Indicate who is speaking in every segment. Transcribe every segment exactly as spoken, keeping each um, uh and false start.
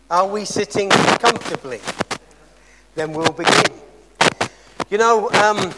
Speaker 1: Are we sitting comfortably? Then we'll begin. You know, um,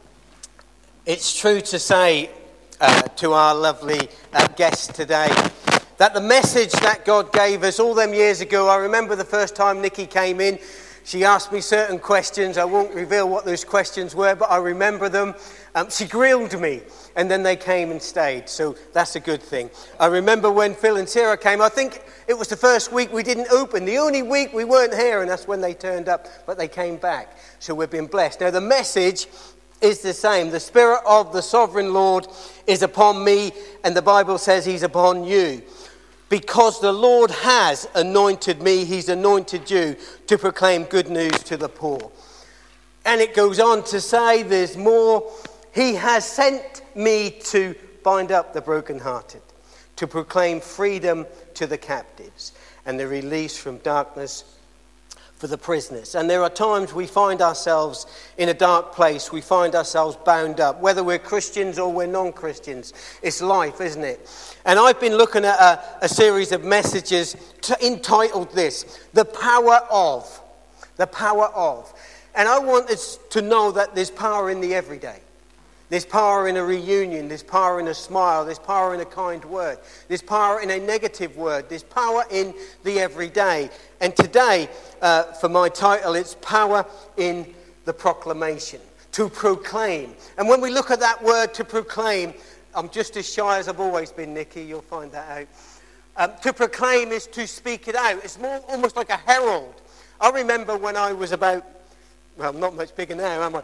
Speaker 1: it's true to say uh, to our lovely uh, guest today that the message that God gave us all them years ago, I remember the first time Nikki came in, she asked me certain questions. I won't reveal what those questions were, but I remember them. Um, she grilled me, and then they came and stayed, so that's a good thing. I remember when Phil and Sarah came, I think it was the first week we didn't open, the only week we weren't here, and that's when they turned up, but they came back, so we've been blessed. Now, the message is the same. The Spirit of the Sovereign Lord is upon me, and the Bible says he's upon you. Because the Lord has anointed me, he's anointed you to proclaim good news to the poor. And it goes on to say there's more. He has sent me to bind up the brokenhearted, to proclaim freedom to the captives and the release from darkness for the prisoners. And there are times we find ourselves in a dark place. We find ourselves bound up, whether we're Christians or we're non-Christians. It's life, isn't it? And I've been looking at a, a series of messages to, entitled this, The Power Of. The Power Of. And I want us to know that there's power in the everyday. There's power in a reunion. There's power in a smile. There's power in a kind word. There's power in a negative word. There's power in the everyday. And today, uh, for my title, it's Power in the Proclamation. To proclaim. And when we look at that word, to proclaim, I'm just as shy as I've always been, Nikki. You'll find that out. Um, to proclaim is to speak it out. It's more almost like a herald. I remember when I was about, well, I'm not much bigger now, am I?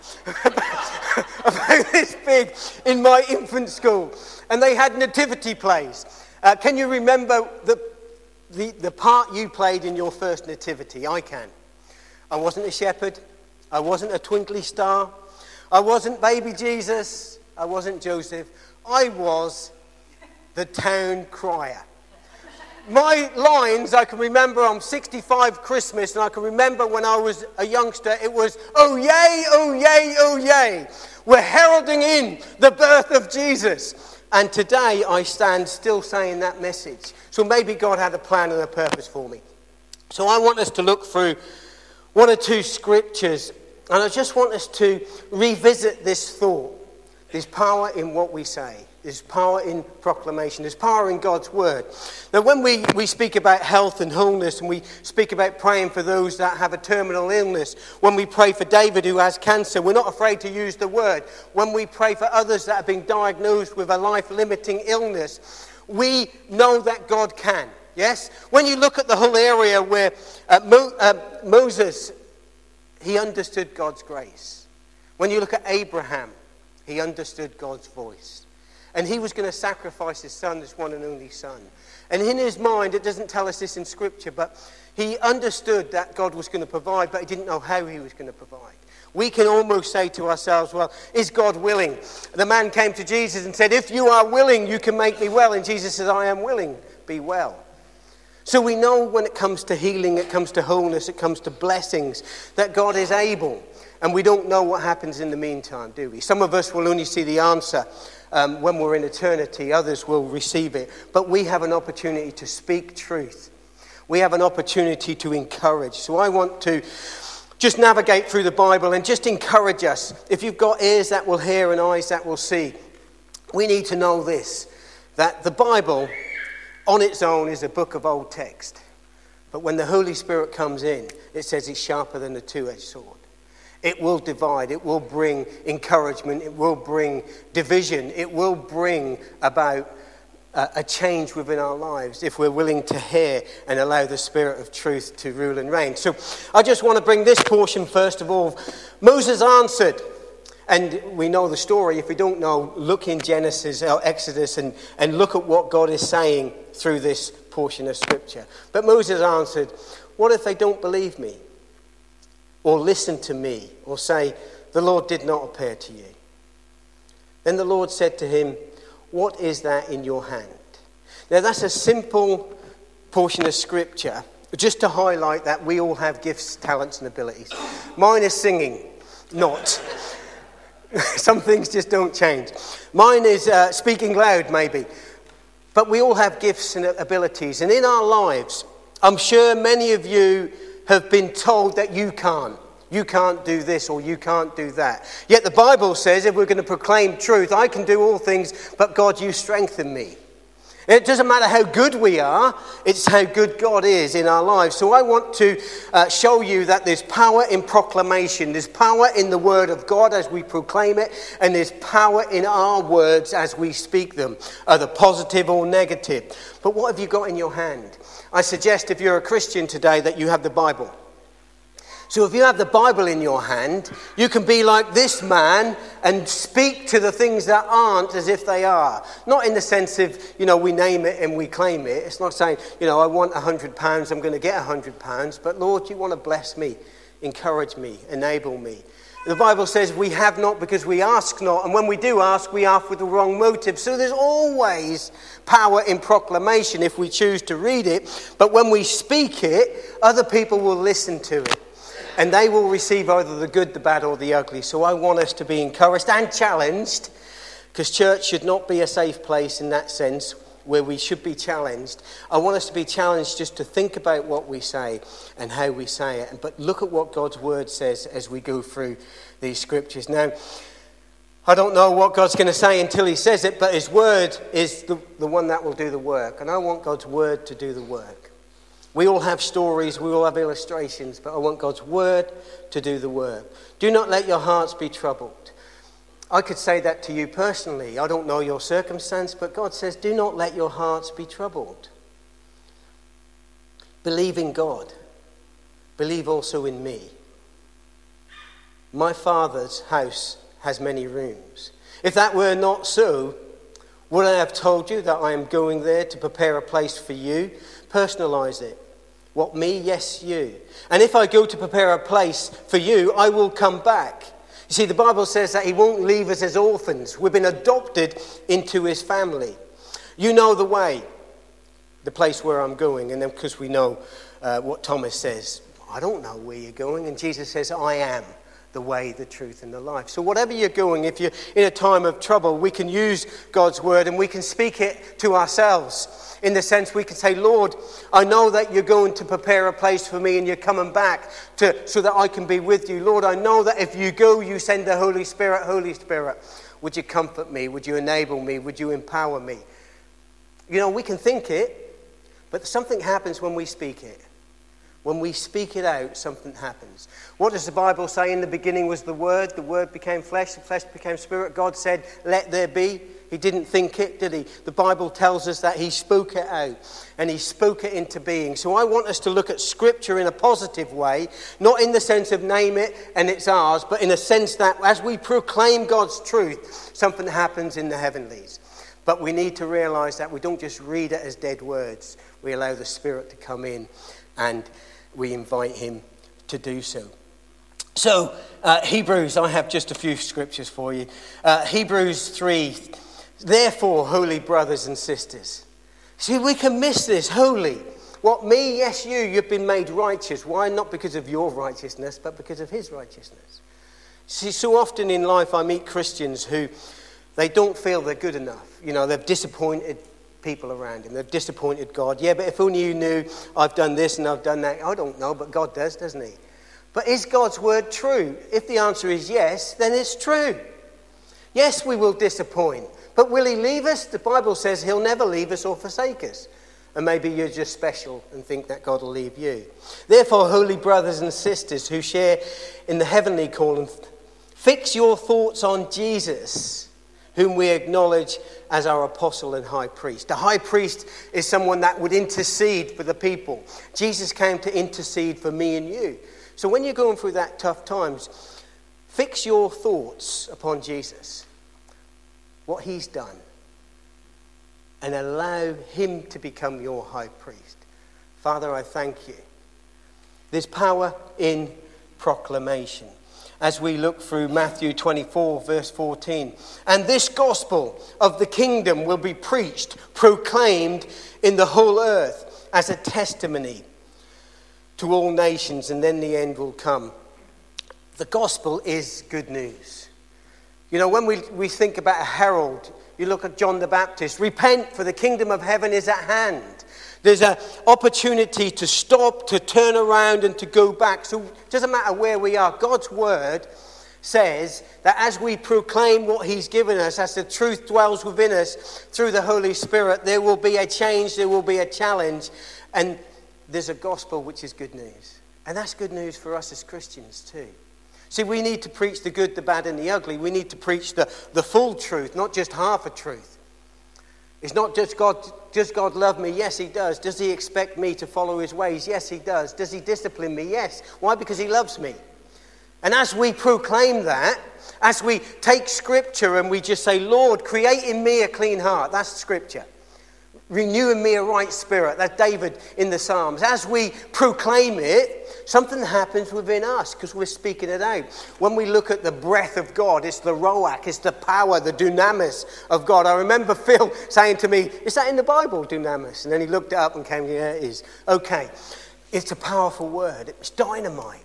Speaker 1: About this big in my infant school. And they had nativity plays. Uh, can you remember the, the, the part you played in your first nativity? I can. I wasn't a shepherd. I wasn't a twinkly star. I wasn't baby Jesus. I wasn't Joseph. I was the town crier. My lines, I can remember, I'm sixty-five Christmas, and I can remember when I was a youngster, it was, oh yay, oh yay, oh yay. We're heralding in the birth of Jesus. And today I stand still saying that message. So maybe God had a plan and a purpose for me. So I want us to look through one or two scriptures, and I just want us to revisit this thought. There's power in what we say. There's power in proclamation. There's power in God's word. Now, when we, we speak about health and wholeness, and we speak about praying for those that have a terminal illness, when we pray for David who has cancer, we're not afraid to use the word. When we pray for others that have been diagnosed with a life-limiting illness, we know that God can. Yes? When you look at the whole area where uh, Mo- uh, Moses, he understood God's grace. When you look at Abraham, he understood God's voice. And he was going to sacrifice his son, his one and only son. And in his mind, it doesn't tell us this in Scripture, but he understood that God was going to provide, but he didn't know how he was going to provide. We can almost say to ourselves, well, is God willing? The man came to Jesus and said, if you are willing, you can make me well. And Jesus says, I am willing, be well. So we know when it comes to healing, it comes to wholeness, it comes to blessings, that God is able. And we don't know what happens in the meantime, do we? Some of us will only see the answer um, when we're in eternity. Others will receive it. But we have an opportunity to speak truth. We have an opportunity to encourage. So I want to just navigate through the Bible and just encourage us. If you've got ears that will hear and eyes that will see, we need to know this, that the Bible on its own is a book of old text. But when the Holy Spirit comes in, it says it's sharper than a two-edged sword. It will divide, it will bring encouragement, it will bring division, it will bring about a, a change within our lives if we're willing to hear and allow the Spirit of truth to rule and reign. So I just want to bring this portion first of all. Moses answered, and we know the story. If we don't know, look in Genesis or Exodus and, and look at what God is saying through this portion of Scripture. But Moses answered, what if they don't believe me? Or listen to me, or say, the Lord did not appear to you. Then the Lord said to him, what is that in your hand? Now that's a simple portion of Scripture, just to highlight that we all have gifts, talents and abilities. Mine is singing, not. Some things just don't change. Mine is uh, speaking loud, maybe. But we all have gifts and abilities. And in our lives, I'm sure many of you have been told that you can't. You can't do this or you can't do that. Yet the Bible says if we're going to proclaim truth, I can do all things, but God, you strengthen me. It doesn't matter how good we are, it's how good God is in our lives. So I want to uh, show you that there's power in proclamation. There's power in the word of God as we proclaim it, and there's power in our words as we speak them, either positive or negative. But what have you got in your hand? I suggest if you're a Christian today that you have the Bible. So if you have the Bible in your hand, you can be like this man and speak to the things that aren't as if they are. Not in the sense of, you know, we name it and we claim it. It's not saying, you know, I want a hundred pounds, I'm going to get a hundred pounds. But Lord, you want to bless me, encourage me, enable me. The Bible says we have not because we ask not. And when we do ask, we ask with the wrong motive. So there's always power in proclamation if we choose to read it. But when we speak it, other people will listen to it. And they will receive either the good, the bad, or the ugly. So I want us to be encouraged and challenged, because church should not be a safe place in that sense, where we should be challenged. I want us to be challenged just to think about what we say and how we say it. But look at what God's word says as we go through these scriptures. Now, I don't know what God's going to say until he says it, but his word is the, the one that will do the work. And I want God's word to do the work. We all have stories, we all have illustrations, but I want God's word to do the work. Do not let your hearts be troubled. I could say that to you personally. I don't know your circumstance, but God says, do not let your hearts be troubled. Believe in God. Believe also in me. My Father's house has many rooms. If that were not so, would I have told you that I am going there to prepare a place for you? Personalize it. What, me? Yes, you. And if I go to prepare a place for you, I will come back. You see, the Bible says that he won't leave us as orphans. We've been adopted into his family. You know the way, the place where I'm going. And then because we know uh, what Thomas says, I don't know where you're going. And Jesus says, I am the way, the truth, and the life. So whatever you're going, if you're in a time of trouble, we can use God's word and we can speak it to ourselves. In the sense we can say, Lord, I know that you're going to prepare a place for me and you're coming back to so that I can be with you. Lord, I know that if you go, you send the Holy Spirit. Holy Spirit, would you comfort me? Would you enable me? Would you empower me? You know, we can think it, but something happens when we speak it. When we speak it out, something happens. What does the Bible say? In the beginning was the Word. The Word became flesh. The flesh became spirit. God said, let there be. He didn't think it, did he? The Bible tells us that he spoke it out and he spoke it into being. So I want us to look at Scripture in a positive way, not in the sense of name it and it's ours, but in a sense that as we proclaim God's truth, something happens in the heavenlies. But we need to realize that we don't just read it as dead words. We allow the Spirit to come in and we invite him to do so. So, uh, Hebrews, I have just a few scriptures for you. Uh, Hebrews three, therefore, holy brothers and sisters. See, we can miss this, holy. What, me? Yes, you. You've been made righteous. Why? Not because of your righteousness, but because of his righteousness. See, so often in life I meet Christians who, they don't feel they're good enough. You know, they've disappointed people around him. They've disappointed God. Yeah, but if only you knew I've done this and I've done that. I don't know, but God does, doesn't he? But is God's word true? If the answer is yes, then it's true. Yes, we will disappoint. But will he leave us? The Bible says he'll never leave us or forsake us. And maybe you're just special and think that God will leave you. Therefore, holy brothers and sisters who share in the heavenly calling, fix your thoughts on Jesus, whom we acknowledge as our apostle and high priest. The high priest is someone that would intercede for the people. Jesus came to intercede for me and you. So when you're going through that tough times, fix your thoughts upon Jesus, what he's done, and allow him to become your high priest. Father, I thank you. There's power in proclamation. As we look through Matthew twenty-four, verse fourteen. And this gospel of the kingdom will be preached, proclaimed in the whole earth as a testimony to all nations, and then the end will come. The gospel is good news. You know, when we, we think about a herald, You look at John the Baptist. Repent, for the kingdom of heaven is at hand. There's an opportunity to stop, to turn around, and to go back. So it doesn't matter where we are. God's word says that as we proclaim what he's given us, as the truth dwells within us through the Holy Spirit, there will be a change, there will be a challenge, and there's a gospel which is good news. And that's good news for us as Christians too. See, we need to preach the good, the bad, and the ugly. We need to preach the, the full truth, not just half a truth. It's not just God, does God love me? Yes, he does. Does he expect me to follow his ways? Yes, he does. Does he discipline me? Yes. Why? Because he loves me. And as we proclaim that, as we take scripture and we just say, Lord, create in me a clean heart. That's scripture. Renew in me a right spirit. That's David in the Psalms. As we proclaim it, something happens within us because we're speaking it out. When we look at the breath of God, it's the Ruach, it's the power, the dunamis of God. I remember Phil saying to me, is that in the Bible, dunamis? And then he looked it up and came, yeah, it is. Okay, it's a powerful word. It's dynamite.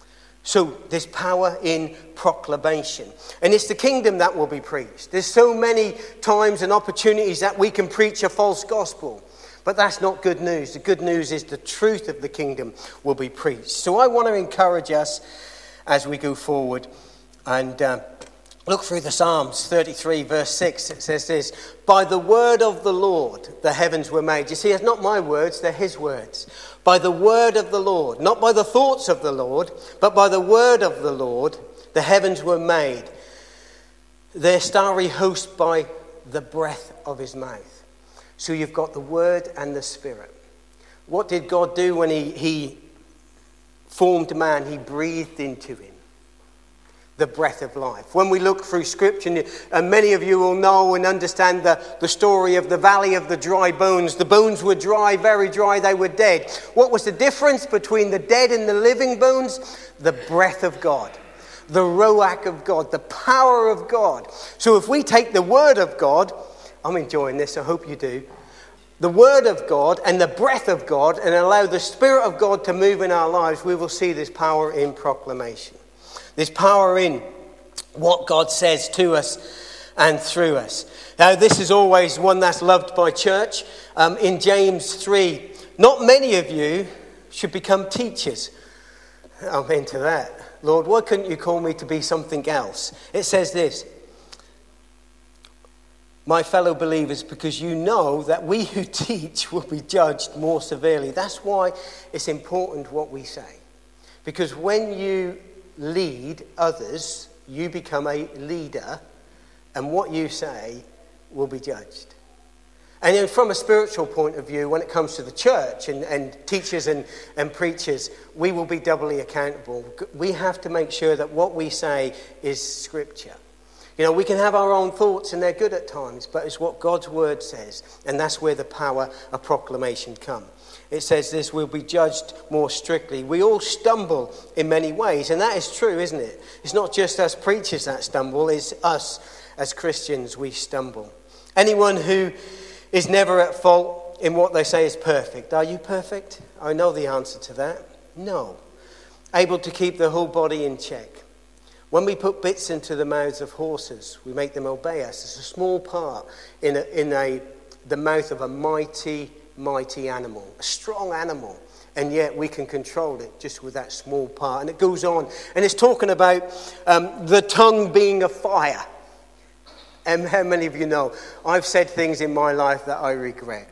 Speaker 1: So there's power in proclamation. And it's the kingdom that will be preached. There's so many times and opportunities that we can preach a false gospel. But that's not good news. The good news is the truth of the kingdom will be preached. So I want to encourage us as we go forward. And uh, look through the Psalms thirty-three verse six. It says this, by the word of the Lord the heavens were made. You see, it's not my words, they're his words. By the word of the Lord, not by the thoughts of the Lord, but by the word of the Lord, the heavens were made. Their starry host by the breath of his mouth. So you've got the word and the spirit. What did God do when he, he formed man? He breathed into him the breath of life. When we look through scripture, and many of you will know and understand the, the story of the valley of the dry bones. The bones were dry, very dry, they were dead. What was the difference between the dead and the living bones? The breath of God. The Ruach of God, the power of God. So if we take the word of God, I'm enjoying this, I hope you do. The word of God and the breath of God, and allow the Spirit of God to move in our lives, we will see this power in proclamation. There's power in what God says to us and through us. Now, this is always one that's loved by church. Um, in James three, not many of you should become teachers. I'm into that. Lord, why couldn't you call me to be something else? It says this, my fellow believers, because you know that we who teach will be judged more severely. That's why it's important what we say. Because when you lead others, you become a leader, and what you say will be judged. And then from a spiritual point of view, when it comes to the church and, and teachers and, and preachers, we will be doubly accountable. We have to make sure that what we say is scripture. You know, we can have our own thoughts, and they're good at times, but it's what God's word says, and that's where the power of proclamation comes. It says this, we'll be judged more strictly. We all stumble in many ways, and that is true, isn't it? It's not just us preachers that stumble, it's us as Christians, we stumble. Anyone who is never at fault in what they say is perfect. Are you perfect? I know the answer to that. No. Able to keep the whole body in check. When we put bits into the mouths of horses, we make them obey us. It's a small part in, a, in a, the mouth of a mighty mighty animal, a strong animal, and yet we can control it just with that small part. And it goes on, and it's talking about um, the tongue being a fire. And how many of you know I've said things in my life that I regret?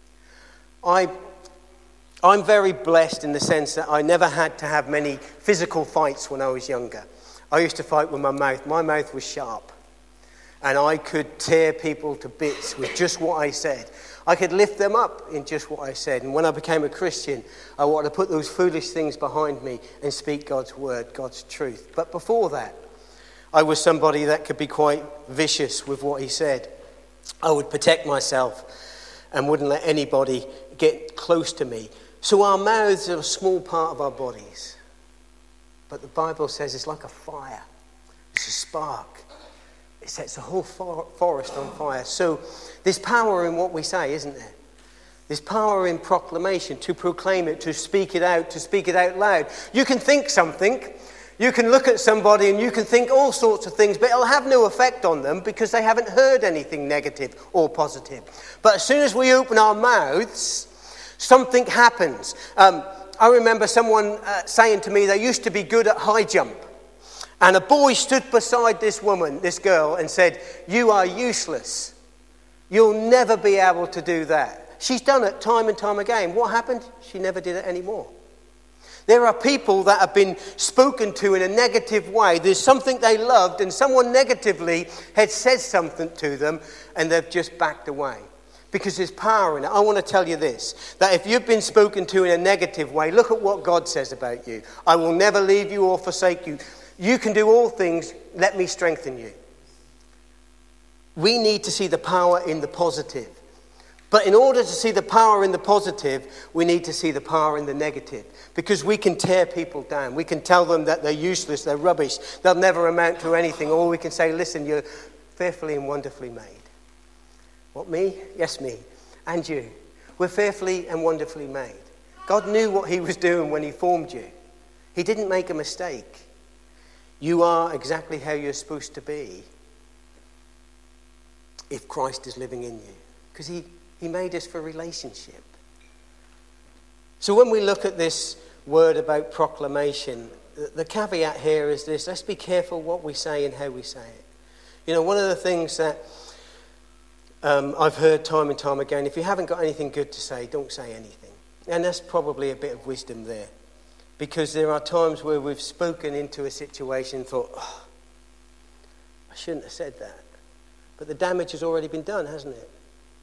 Speaker 1: I, I'm very blessed in the sense that I never had to have many physical fights when I was younger. I used to fight with my mouth. My mouth was sharp, and I could tear people to bits with just what I said. I could lift them up in just what I said. And when I became a Christian, I wanted to put those foolish things behind me and speak God's word, God's truth. But before that, I was somebody that could be quite vicious with what he said. I would protect myself and wouldn't let anybody get close to me. So our mouths are a small part of our bodies. But the Bible says it's like a fire. It's a spark. It sets the whole for- forest on fire. So there's power in what we say, isn't there? There's power in proclamation, to proclaim it, to speak it out, to speak it out loud. You can think something. You can look at somebody and you can think all sorts of things, but it'll have no effect on them because they haven't heard anything negative or positive. But as soon as we open our mouths, something happens. Um, I remember someone uh, saying to me they used to be good at high jump. And a boy stood beside this woman, this girl, and said, "You are useless. You'll never be able to do that." She's done it time and time again. What happened? She never did it anymore. There are people that have been spoken to in a negative way. There's something they loved and someone negatively had said something to them and they've just backed away. Because there's power in it. I want to tell you this, that if you've been spoken to in a negative way, look at what God says about you. "I will never leave you or forsake you. You can do all things. Let me strengthen you." We need to see the power in the positive. But in order to see the power in the positive, we need to see the power in the negative. Because we can tear people down. We can tell them that they're useless, they're rubbish, they'll never amount to anything. Or we can say, "Listen, you're fearfully and wonderfully made." What, me? Yes, me. And you. We're fearfully and wonderfully made. God knew what he was doing when he formed you. He didn't make a mistake. You are exactly how you're supposed to be if Christ is living in you. Because he, he made us for relationship. So when we look at this word about proclamation, the, the caveat here is this: let's be careful what we say and how we say it. You know, one of the things that um, I've heard time and time again, if you haven't got anything good to say, don't say anything. And that's probably a bit of wisdom there. Because there are times where we've spoken into a situation and thought, "Oh, I shouldn't have said that." But the damage has already been done, hasn't it?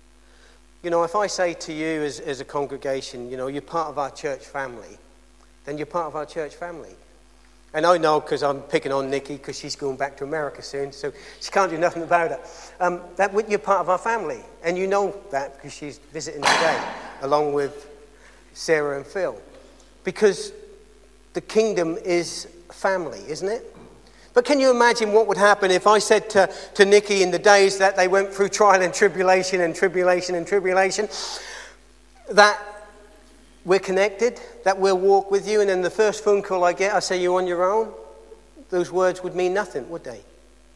Speaker 1: You know, if I say to you as, as a congregation, you know, you're part of our church family, then you're part of our church family. And I know, because I'm picking on Nikki, because she's going back to America soon, so she can't do nothing about it. Um, that you're part of our family. And you know that because she's visiting today, along with Sarah and Phil. Because the kingdom is family, isn't it? But can you imagine what would happen if I said to, to Nikki in the days that they went through trial and tribulation and tribulation and tribulation, that we're connected, that we'll walk with you, and then the first phone call I get, I say, "You're on your own"? Those words would mean nothing, would they?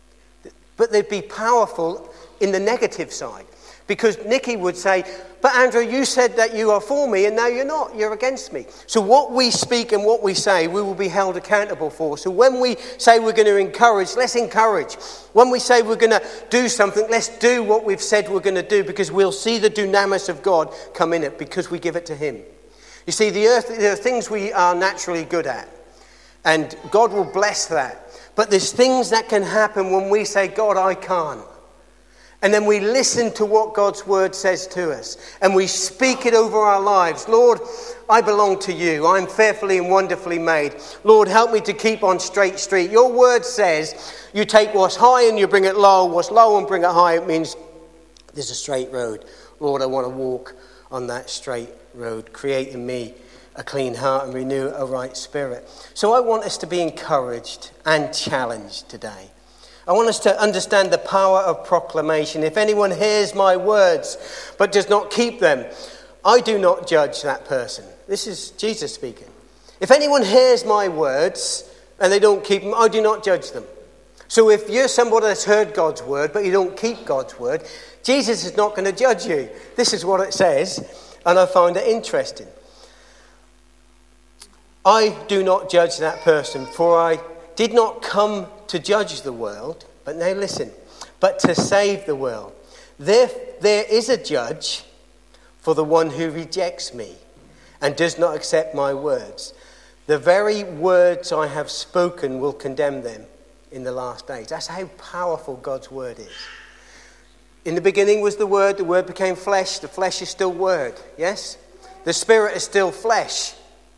Speaker 1: But they'd be powerful in the negative side. Because Nikki would say, "But Andrew, you said that you are for me, and now you're not. You're against me." So what we speak and what we say, we will be held accountable for. So when we say we're going to encourage, let's encourage. When we say we're going to do something, let's do what we've said we're going to do, because we'll see the dunamis of God come in it, because we give it to him. You see, the earth, there are things we are naturally good at, and God will bless that. But there's things that can happen when we say, "God, I can't." And then we listen to what God's word says to us. And we speak it over our lives. "Lord, I belong to you. I'm fearfully and wonderfully made. Lord, help me to keep on straight street. Your word says you take what's high and you bring it low. What's low and bring it high." It means there's a straight road. Lord, I want to walk on that straight road. Create in me a clean heart and renew a right spirit. So I want us to be encouraged and challenged today. I want us to understand the power of proclamation. "If anyone hears my words but does not keep them, I do not judge that person." This is Jesus speaking. "If anyone hears my words and they don't keep them, I do not judge them." So if you're somebody that's heard God's word but you don't keep God's word, Jesus is not going to judge you. This is what it says, and I find it interesting. "I do not judge that person, for I did not come to judge the world," but now listen, "but to save the world. There, there is a judge for the one who rejects me and does not accept my words. The very words I have spoken will condemn them in the last days." That's how powerful God's word is. In the beginning was the word, the word became flesh, the flesh is still word, yes? The spirit is still flesh.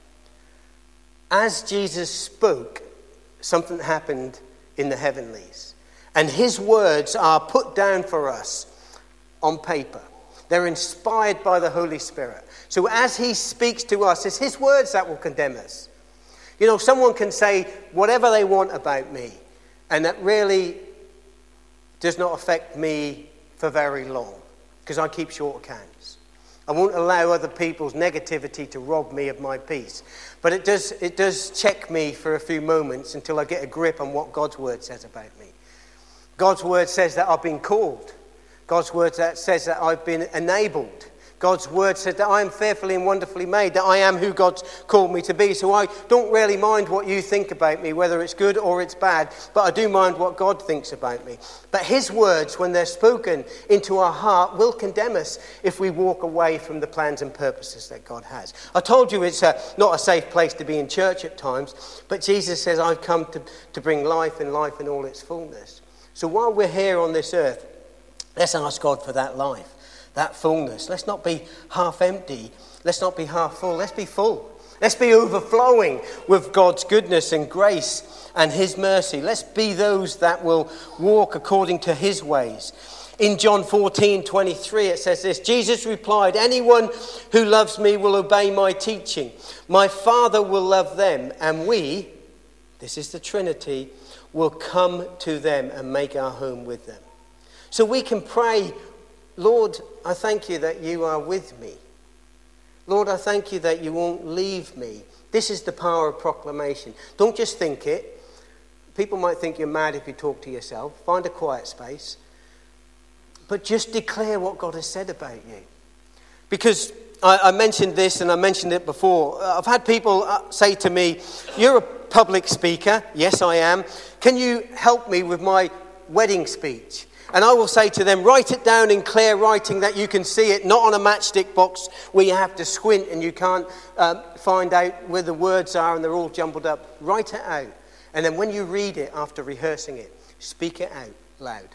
Speaker 1: As Jesus spoke, something happened in the heavenlies. And his words are put down for us on paper. They're inspired by the Holy Spirit. So as he speaks to us, it's his words that will condemn us. You know, someone can say whatever they want about me, and that really does not affect me for very long, because I keep short accounts. I won't allow other people's negativity to rob me of my peace. But it does, it does check me for a few moments until I get a grip on what God's word says about me. God's word says that I've been called. God's word that says that I've been enabled. God's word says that I am fearfully and wonderfully made, that I am who God's called me to be. So I don't really mind what you think about me, whether it's good or it's bad, but I do mind what God thinks about me. But his words, when they're spoken into our heart, will condemn us if we walk away from the plans and purposes that God has. I told you it's a, not a safe place to be in church at times, but Jesus says, I've come to, to bring life and life in all its fullness. So while we're here on this earth, let's ask God for that life. That fullness. Let's not be half empty. Let's not be half full. Let's be full. Let's be overflowing with God's goodness and grace and his mercy. Let's be those that will walk according to his ways. In John fourteen twenty-three it says this, Jesus replied, anyone who loves me will obey my teaching. My Father will love them, and we, this is the Trinity, will come to them and make our home with them. So we can pray, Lord, I thank you that you are with me. Lord, I thank you that you won't leave me. This is the power of proclamation. Don't just think it. People might think you're mad if you talk to yourself. Find a quiet space. But just declare what God has said about you. Because I, I mentioned this and I mentioned it before. I've had people say to me, you're a public speaker. Yes, I am. Can you help me with my wedding speech? And I will say to them, write it down in clear writing that you can see it, not on a matchstick box where you have to squint and you can't um, find out where the words are and they're all jumbled up. Write it out. And then when you read it after rehearsing it, speak it out loud.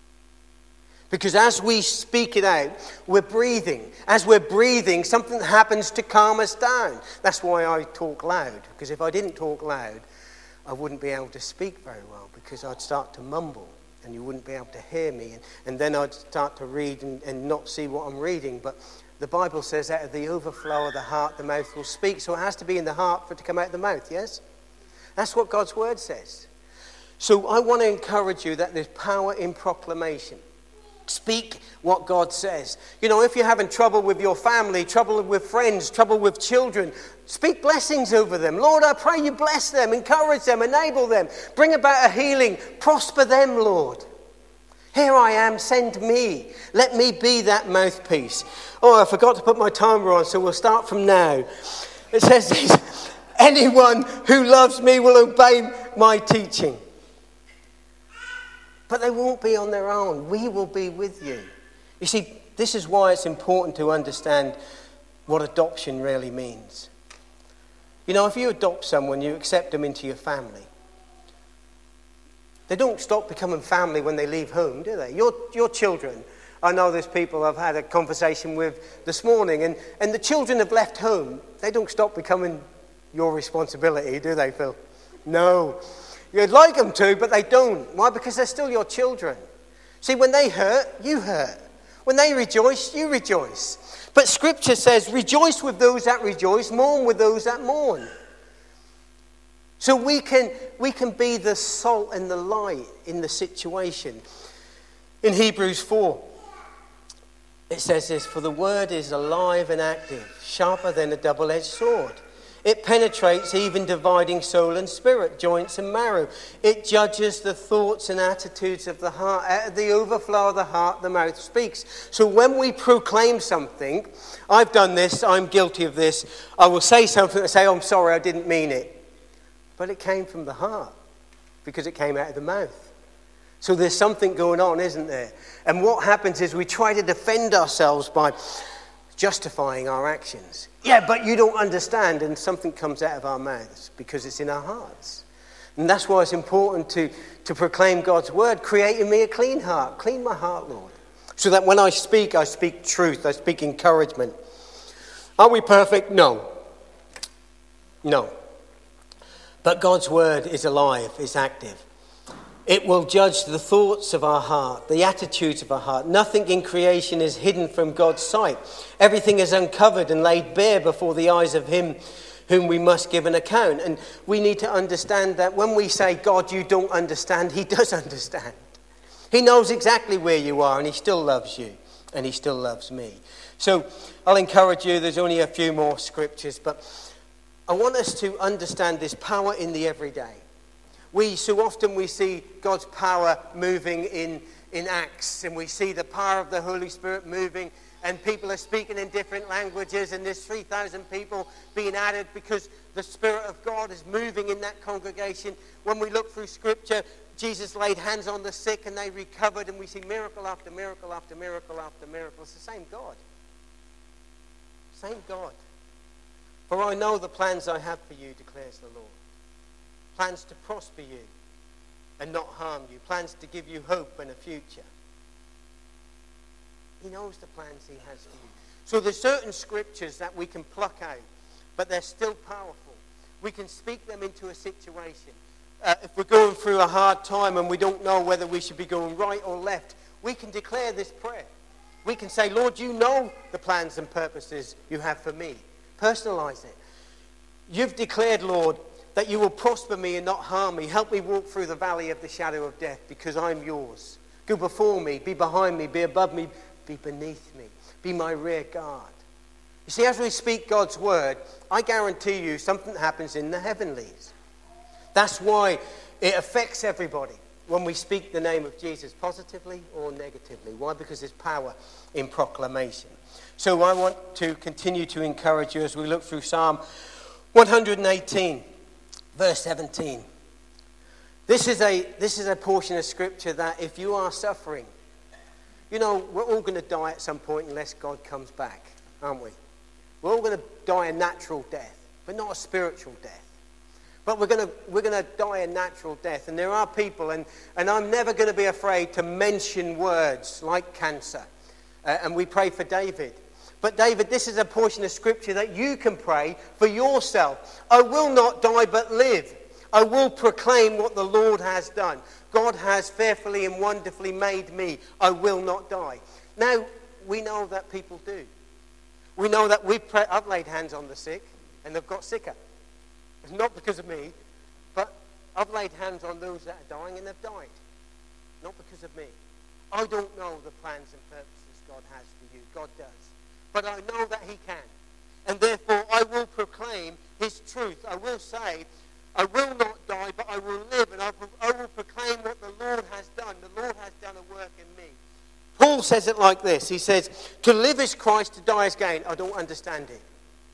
Speaker 1: Because as we speak it out, we're breathing. As we're breathing, something happens to calm us down. That's why I talk loud. Because if I didn't talk loud, I wouldn't be able to speak very well because I'd start to mumble. And you wouldn't be able to hear me. And, and then I'd start to read and, and not see what I'm reading. But the Bible says out of the overflow of the heart, the mouth will speak. So it has to be in the heart for it to come out of the mouth, yes? That's what God's word says. So I want to encourage you that there's power in proclamation. Speak what God says. You know, if you're having trouble with your family, trouble with friends, trouble with children, speak blessings over them. Lord, I pray you bless them, encourage them, enable them, bring about a healing, prosper them, Lord. Here I am, send me. Let me be that mouthpiece. Oh, I forgot to put my timer on, so we'll start from now. It says this, anyone who loves me will obey my teaching. But they won't be on their own. We will be with you. You see, this is why it's important to understand what adoption really means. You know, if you adopt someone, you accept them into your family. They don't stop becoming family when they leave home, do they? Your, your children. I know there's people I've had a conversation with this morning, and, and the children have left home. They don't stop becoming your responsibility, do they, Phil? No. You'd like them to, but they don't. Why? Because they're still your children. See, when they hurt, you hurt. When they rejoice, you rejoice. But Scripture says, rejoice with those that rejoice, mourn with those that mourn. So we can, we can be the salt and the light in the situation. In Hebrews four, it says this, for the word is alive and active, sharper than a double-edged sword. It penetrates even dividing soul and spirit, joints and marrow. It judges the thoughts and attitudes of the heart. Out of the overflow of the heart, the mouth speaks. So when we proclaim something, I've done this, I'm guilty of this, I will say something and say, oh, I'm sorry, I didn't mean it. But it came from the heart because it came out of the mouth. So there's something going on, isn't there? And what happens is we try to defend ourselves by justifying our actions. Yeah, but you don't understand, and something comes out of our mouths because it's in our hearts. And that's why it's important to, to proclaim God's word, create in me a clean heart. Clean my heart, Lord. So that when I speak, I speak truth, I speak encouragement. Are we perfect? No. No. But God's word is alive, is active. It will judge the thoughts of our heart, the attitudes of our heart. Nothing in creation is hidden from God's sight. Everything is uncovered and laid bare before the eyes of him whom we must give an account. And we need to understand that when we say, God, you don't understand, he does understand. He knows exactly where you are, and he still loves you, and he still loves me. So I'll encourage you, there's only a few more scriptures, but I want us to understand this power in the everyday. We, so often we see God's power moving in, in Acts, and we see the power of the Holy Spirit moving, and people are speaking in different languages, and there's three thousand people being added because the Spirit of God is moving in that congregation. When we look through Scripture, Jesus laid hands on the sick and they recovered, and we see miracle after miracle after miracle after miracle. It's the same God. Same God. For I know the plans I have for you, declares the Lord. Plans to prosper you and not harm you. Plans to give you hope and a future. He knows the plans he has for you. So there's certain scriptures that we can pluck out, but they're still powerful. We can speak them into a situation. Uh, if we're going through a hard time and we don't know whether we should be going right or left, we can declare this prayer. We can say, Lord, you know the plans and purposes you have for me. Personalize it. You've declared, Lord, that you will prosper me and not harm me. Help me walk through the valley of the shadow of death because I'm yours. Go before me, be behind me, be above me, be beneath me. Be my rear guard. You see, as we speak God's word, I guarantee you something happens in the heavenlies. That's why it affects everybody when we speak the name of Jesus, positively or negatively. Why? Because there's power in proclamation. So I want to continue to encourage you as we look through Psalm one eighteen, verse seventeen. This is a this is a portion of scripture that if you are suffering, you know, we're all going to die at some point unless God comes back, aren't we? We're all going to die a natural death, but not a spiritual death. But we're going to we're going to die a natural death. And there are people, and, and I'm never going to be afraid to mention words like cancer. Uh, and we pray for David. But David, this is a portion of scripture that you can pray for yourself. I will not die but live. I will proclaim what the Lord has done. God has fearfully and wonderfully made me. I will not die. Now, we know that people do. We know that we've pray- I've laid hands on the sick and they've got sicker. It's not because of me, but I've laid hands on those that are dying and they've died. Not because of me. I don't know the plans and purposes God has for you. God does. But I know that he can. And therefore I will proclaim his truth. I will say, I will not die, but I will live. And I will, I will proclaim what the Lord has done. The Lord has done a work in me. Paul says it like this. He says, to live is Christ, to die is gain. I don't understand it.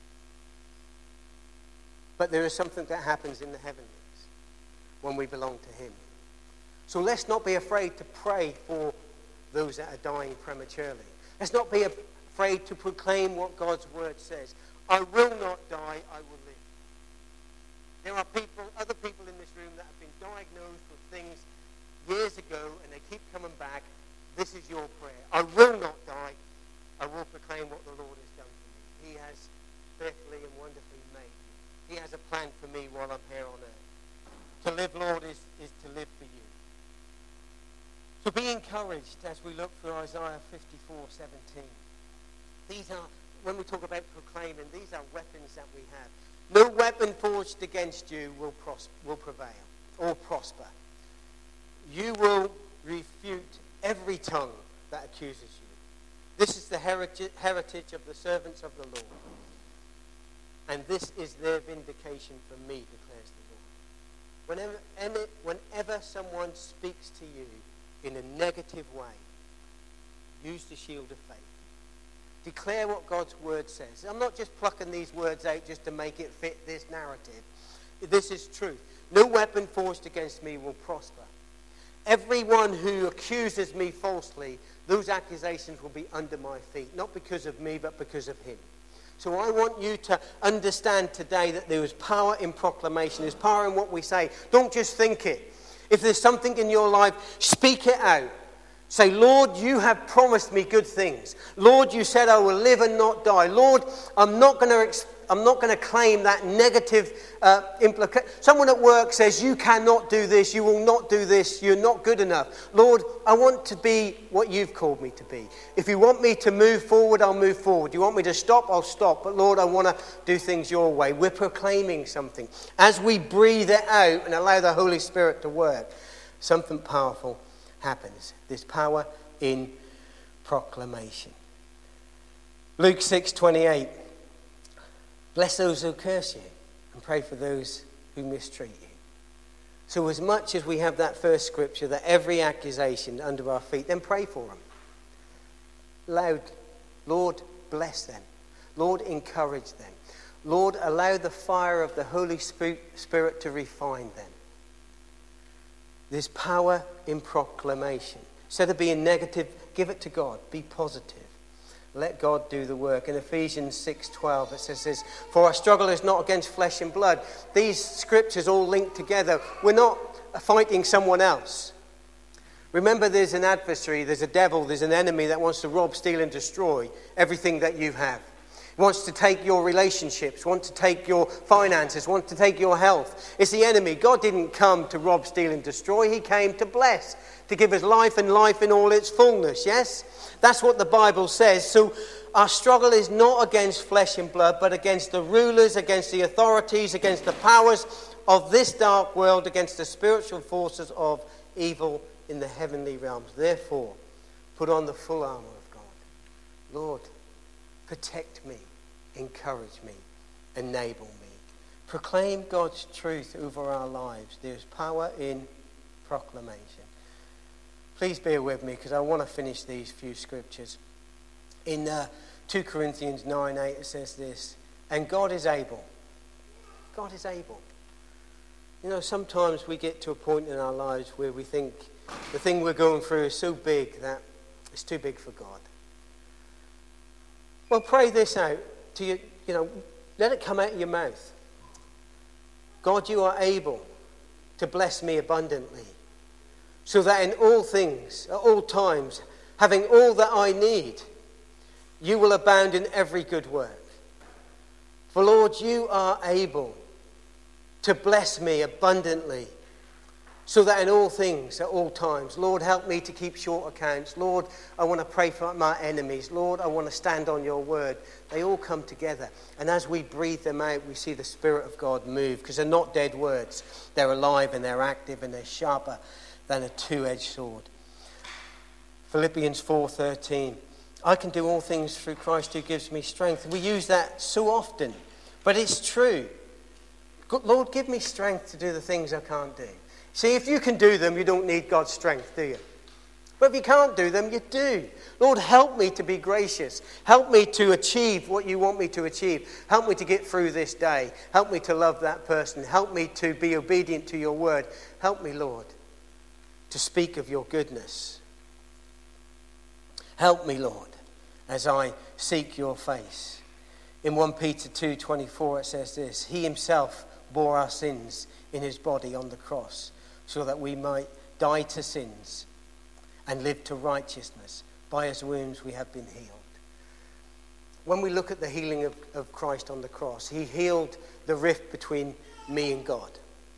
Speaker 1: But there is something that happens in the heavenlies when we belong to him. So let's not be afraid to pray for those that are dying prematurely. Let's not be afraid to proclaim what God's word says. I will not die, I will live. There are people, other people in this room that have been diagnosed with things years ago and they keep coming back. This is your prayer. I will not die. I will proclaim what the Lord has done for me. He has fearfully and wonderfully made me. He has a plan for me while I'm here on earth. To live, Lord, is, is to live for you. So be encouraged as we look through Isaiah fifty-four seventeen. These are, when we talk about proclaiming, these are weapons that we have. No weapon forged against you will, pros- will prevail or prosper. You will refute every tongue that accuses you. This is the heritage, heritage of the servants of the Lord. And this is their vindication from me, declares the Lord. Whenever, whenever someone speaks to you in a negative way, use the shield of faith. Declare what God's word says. I'm not just plucking these words out just to make it fit this narrative. This is truth. No weapon forged against me will prosper. Everyone who accuses me falsely, those accusations will be under my feet. Not because of me, but because of him. So I want you to understand today that there is power in proclamation. There's power in what we say. Don't just think it. If there's something in your life, speak it out. Say, Lord, you have promised me good things. Lord, you said I will live and not die. Lord, I'm not going to exp- I'm not going to claim that negative uh, implication. Someone at work says, you cannot do this, you will not do this, you're not good enough. Lord, I want to be what you've called me to be. If you want me to move forward, I'll move forward. You want me to stop, I'll stop. But Lord, I want to do things your way. We're proclaiming something. As we breathe it out and allow the Holy Spirit to work, something powerful happens. There's power in proclamation. Luke six twenty-eight. Bless those who curse you and pray for those who mistreat you. So as much as we have that first scripture, that every accusation under our feet, then pray for them. Loud, Lord, bless them. Lord, encourage them. Lord, allow the fire of the Holy Spirit to refine them. There's power in proclamation. Instead of being negative, give it to God. Be positive. Let God do the work. In Ephesians six twelve it says this, for our struggle is not against flesh and blood. These scriptures all link together. We're not fighting someone else. Remember, there's an adversary, there's a devil, there's an enemy that wants to rob, steal and destroy everything that you have. He wants to take your relationships, wants to take your finances, wants to take your health. It's the enemy. God didn't come to rob, steal and destroy. He came to bless, to give us life and life in all its fullness, yes? That's what the Bible says. So our struggle is not against flesh and blood, but against the rulers, against the authorities, against the powers of this dark world, against the spiritual forces of evil in the heavenly realms. Therefore, put on the full armor of God. Lord, protect me, encourage me, enable me. Proclaim God's truth over our lives. There's power in proclamation. Please bear with me because I want to finish these few scriptures. In uh, two Corinthians nine eight it says this, and God is able. God is able. You know, sometimes we get to a point in our lives where we think the thing we're going through is so big that it's too big for God. Well, pray this out to you, you know, let it come out of your mouth. God, you are able to bless me abundantly, so that in all things, at all times, having all that I need, you will abound in every good work. For Lord, you are able to bless me abundantly, so that in all things, at all times, Lord, help me to keep short accounts. Lord, I want to pray for my enemies. Lord, I want to stand on your word. They all come together. And as we breathe them out, we see the Spirit of God move, because they're not dead words. They're alive and they're active and they're sharper than a two-edged sword. Philippians four thirteen. I can do all things through Christ who gives me strength. We use that so often, but it's true. Lord, give me strength to do the things I can't do. See, if you can do them, you don't need God's strength, do you? But if you can't do them, you do. Lord, help me to be gracious. Help me to achieve what you want me to achieve. Help me to get through this day. Help me to love that person. Help me to be obedient to your word. Help me, Lord, to speak of your goodness. Help me, Lord, as I seek your face. In First Peter two twenty-four it says this, he himself bore our sins in his body on the cross, so that we might die to sins and live to righteousness. By his wounds we have been healed. When we look at the healing of, of Christ on the cross, he healed the rift between me and God.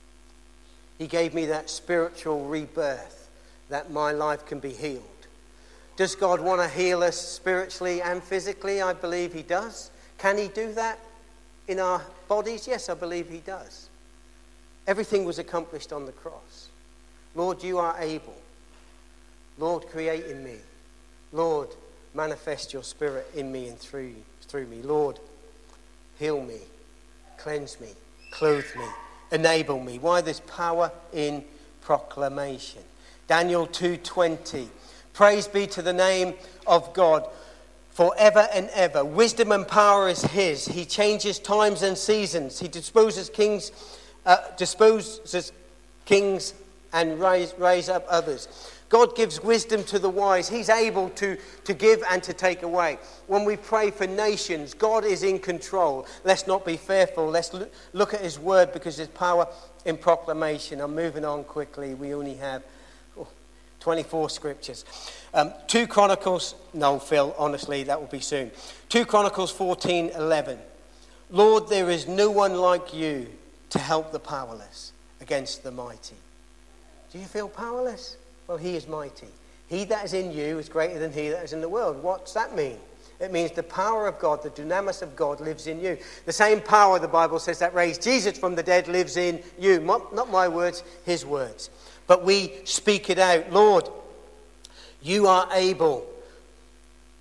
Speaker 1: He gave me that spiritual rebirth, that my life can be healed. Does God want to heal us spiritually and physically? I believe he does. Can he do that in our bodies? Yes, I believe he does. Everything was accomplished on the cross. Lord, you are able. Lord, create in me. Lord, manifest your Spirit in me and through, through me. Lord, heal me, cleanse me, clothe me, enable me. Why? There's power in proclamation. Daniel two twenty. Praise be to the name of God forever and ever. Wisdom and power is his. He changes times and seasons. He disposes kings, uh, disposes kings and raise, raise up others. God gives wisdom to the wise. He's able to, to give and to take away. When we pray for nations, God is in control. Let's not be fearful. Let's look, look at his word, because there's power in proclamation. I'm moving on quickly. We only have oh, twenty-four scriptures. Um, two Chronicles, no, Phil, honestly, that will be soon. two Chronicles fourteen eleven. Lord, there is no one like you to help the powerless against the mighty. Do you feel powerless? Well, he is mighty. He that is in you is greater than he that is in the world. What's that mean? It means the power of God, the dunamis of God lives in you. The same power, the Bible says, that raised Jesus from the dead lives in you. Not my words, his words. But we speak it out. Lord, you are able.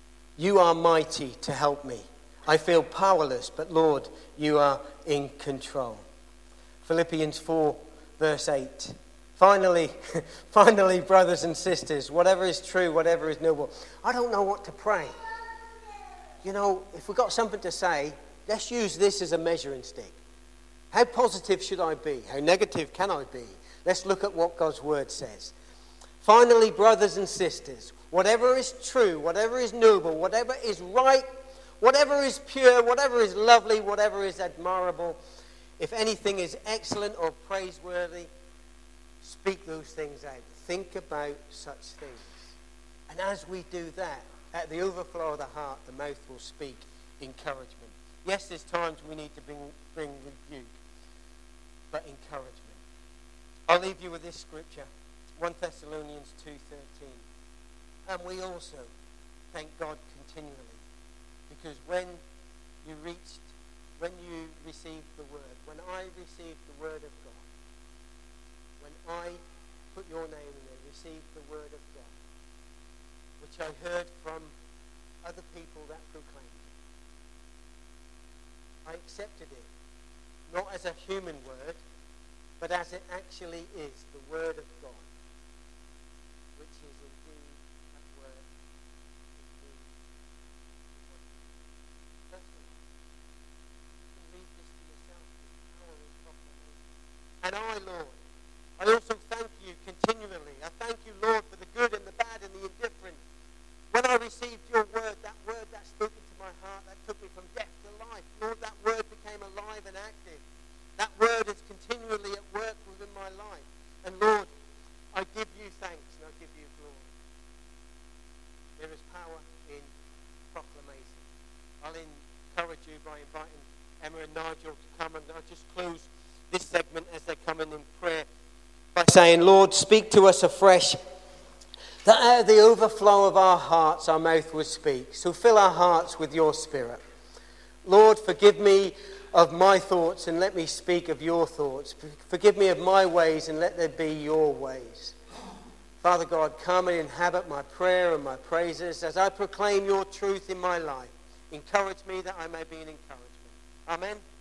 Speaker 1: You are mighty to help me. I feel powerless, but Lord, you are in control. Philippians four, verse eight. Finally, finally, brothers and sisters, whatever is true, whatever is noble. I don't know what to pray. You know, if we've got something to say, let's use this as a measuring stick. How positive should I be? How negative can I be? Let's look at what God's word says. Finally, brothers and sisters, whatever is true, whatever is noble, whatever is right, whatever is pure, whatever is lovely, whatever is admirable, if anything is excellent or praiseworthy, speak those things out. Think about such things. And as we do that, at the overflow of the heart, the mouth will speak encouragement. Yes, there's times we need to bring, bring rebuke, but encouragement. I'll leave you with this scripture, First Thessalonians two thirteen. And we also thank God continually, because when you reached, when you received the word, when I received the word of God, when I put your name in there, received the word of God, which I heard from other people that proclaimed it, I accepted it, not as a human word, but as it actually is, the word of God, which is indeed at work in me. That's the life. You can read this to yourself, the power of proclamation. And I, Lord, I also thank you continually. I thank you, Lord, for the good and the bad and the indifferent. When I received your word, that word that spoke into my heart, that took me from death to life, Lord, that word became alive and active. That word is continually at work within my life. And Lord, I give you thanks and I give you glory. There is power in proclamation. I'll encourage you by inviting Emma and Nigel to come, and I'll just close this segment as they come in in prayer by saying, Lord, speak to us afresh, that out of the overflow of our hearts our mouth would speak. So fill our hearts with your spirit. Lord, forgive me of my thoughts and let me speak of your thoughts. Forgive me of my ways and let there be your ways. Father God, come and inhabit my prayer and my praises as I proclaim your truth in my life. Encourage me that I may be an encouragement. Amen.